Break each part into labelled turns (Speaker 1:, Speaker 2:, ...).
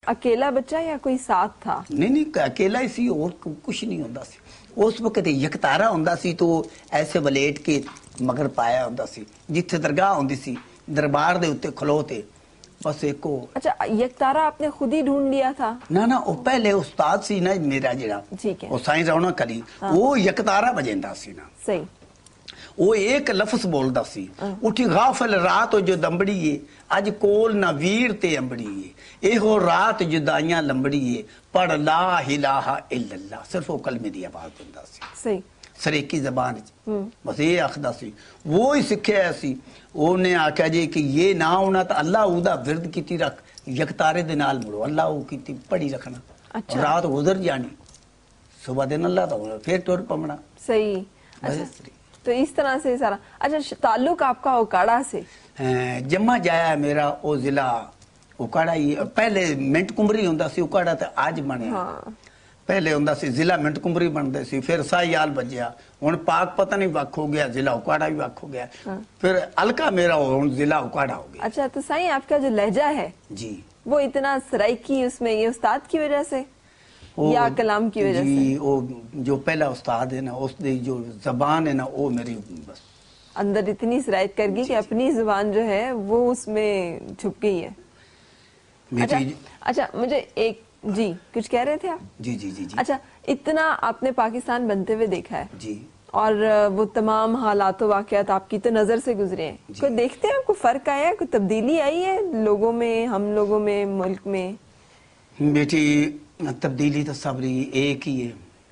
Speaker 1: अकेला बच्चा या कोई साथ था?
Speaker 2: नहीं, अकेला ही सी, और कुछ नहीं होता सी। उस वक्त यकतारा होंदा सी तो ऐसे वलेट के मगर पाया होंदा सी, जिथे दरगाह होंदी सी दरबार दे उत्ते खलोते बस एको।
Speaker 1: अच्छा, यकतारा आपने खुद ही ढूंढ लिया था?
Speaker 2: ना वो पहले उस्ताद सी ना मेरा जेड़ा,
Speaker 1: ठीक है,
Speaker 2: वो साईं रौनक अली, वो यकतारा बजेंदा सी ना।
Speaker 1: सही।
Speaker 2: वो एक लफ्ज बोलदा सी, उठी गाफिल रात जो दंबड़ी है, अज कोल ना वीर ते अंबड़ी है, एहो रात जुदाइयां लंबड़ी है, पढ़ ला इलाहा इल्लल्लाह, सिर्फ वो कलमे दी आवाज दिंदा सी।
Speaker 1: सही।
Speaker 2: सरेकी जबान च बस ये आखदा सी, वो ही सिक्ख्या सी। ਉਹਨੇ आख्या जी कि ये ना होना तो अल्लाह उदा विरद कीती रख, यकतारे दे नाल मुड़ो, अल्लाह वो कीती पढ़ी रखना।
Speaker 1: अच्छा।
Speaker 2: रात गुजर जानी, सुबह दिन अल्लाह दा होना, फिर टुर पवना।
Speaker 1: सही। अच्छा, तो इस तरह से सारा। अच्छा, ताल्लुक आपका उकाड़ा से?
Speaker 2: जम्मा जाया मेरा वो जिला उकाड़ा ही, पहले मिंट कुमरी होंदा सी उकाड़ा ते आज बने।
Speaker 1: हाँ।
Speaker 2: पहले होंदा सी जिला मिंट कुमरी बनते सी, फिर साहियाल बजिया, हुण पाक पता नहीं वक् हो गया, जिला उकाड़ा भी वक् हो गया। फिर हल्का मेरा हुण जिला उकाड़ा हो गया।
Speaker 1: अच्छा, तो साईं आपका जो लहजा है
Speaker 2: जी,
Speaker 1: वो इतना सराइकी, उसमें ये उस्ताद की वजह से या कलाम की वजह से?
Speaker 2: वो जो पहला उस्ताद है ना, उसकी जो जबान है ना, वो मेरी बस
Speaker 1: अंदर इतनी सरायत कर गई कि अपनी जुबान जो है वो उसमें छुप गई है। अच्छा, मुझे एक जी कुछ कह रहे थे आप?
Speaker 2: जी।
Speaker 1: अच्छा, इतना आपने पाकिस्तान बनते हुए देखा है
Speaker 2: जी,
Speaker 1: और वो तमाम हालात वाकयात आपकी तो नजर से गुजरे हैं, कोई देखते हैं कोई फर्क आया है, कोई तब्दीली आई है लोगों में, हम लोगों में, मुल्क में?
Speaker 2: बेटी तब्दीली तो सबरी एक ही है,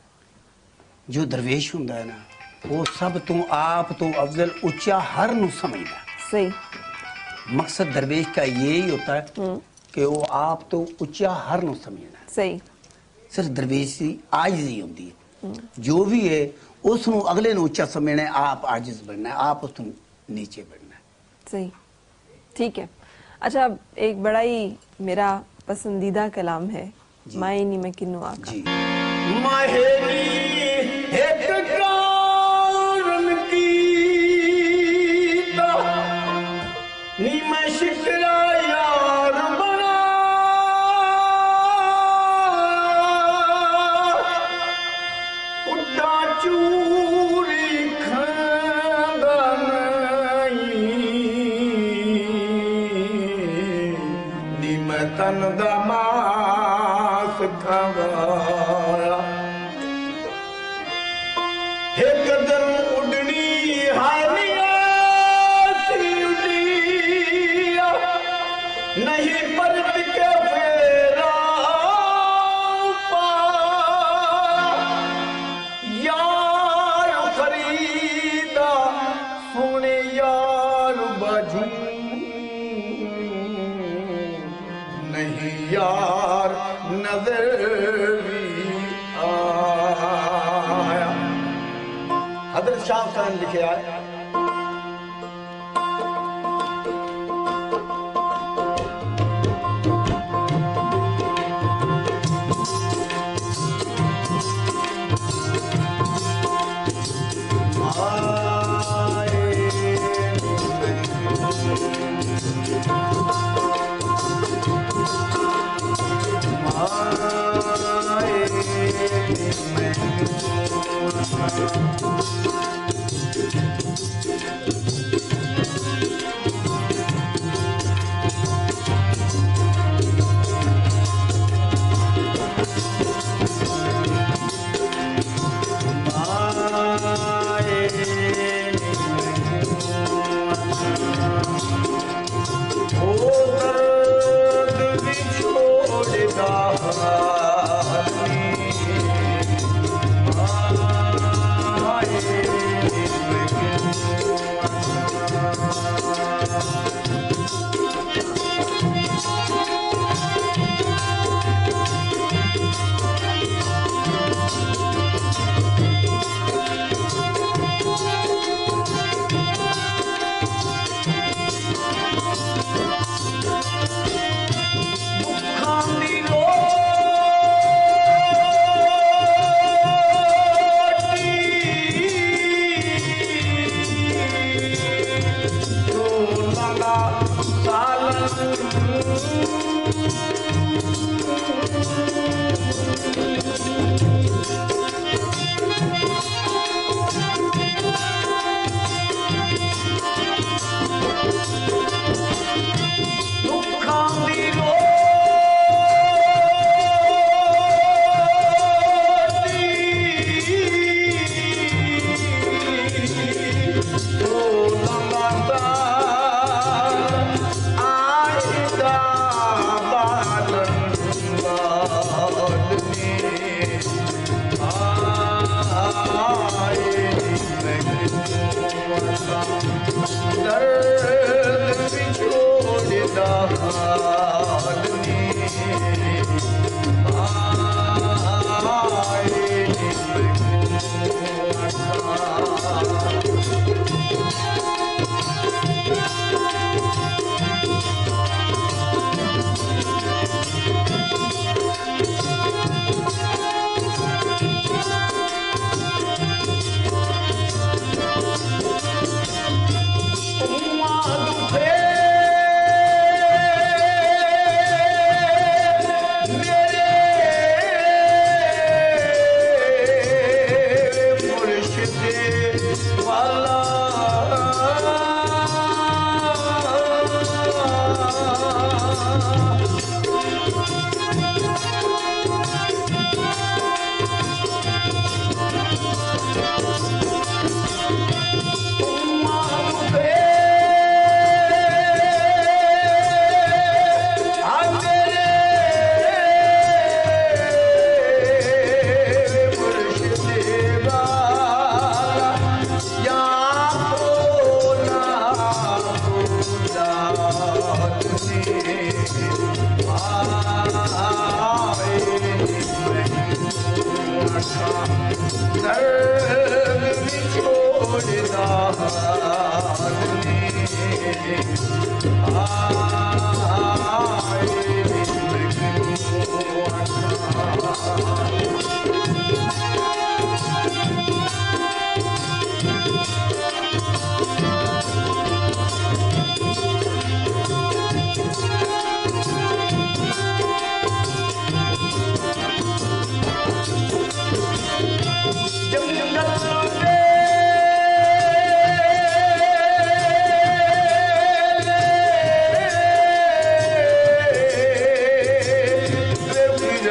Speaker 2: जो दरवेश हुंदा है ना, वो सब तो आप तो अफजल उच्चा हर नु समझदा।
Speaker 1: सही।
Speaker 2: मकसद दरवेश का यही होता है कि वो आप तो उच्चा हर नु समझना।
Speaker 1: सही।
Speaker 2: सिर्फ दरवेश की आजिज़ी होती है, जो भी है उस अगले नु उच्चा समझना है, आप आजिज बनना है, आप उस नीचे बढ़ना है।
Speaker 1: सही, ठीक है। अच्छा, एक बड़ा ही मेरा पसंदीदा कलाम है, माए नी मैं किन्नू आका।
Speaker 2: जी।
Speaker 3: तन दा मास खवाया, एक दिन उड़नी हानिया सी उड़िया, नहीं परत के फेरा पा, यार खरीदा सोने यार बाजू, नहीं यार नजर भी आया। हजरत शाह साहब लिखे आए,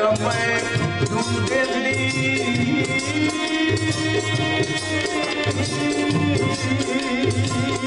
Speaker 3: मैं ढूंढ ली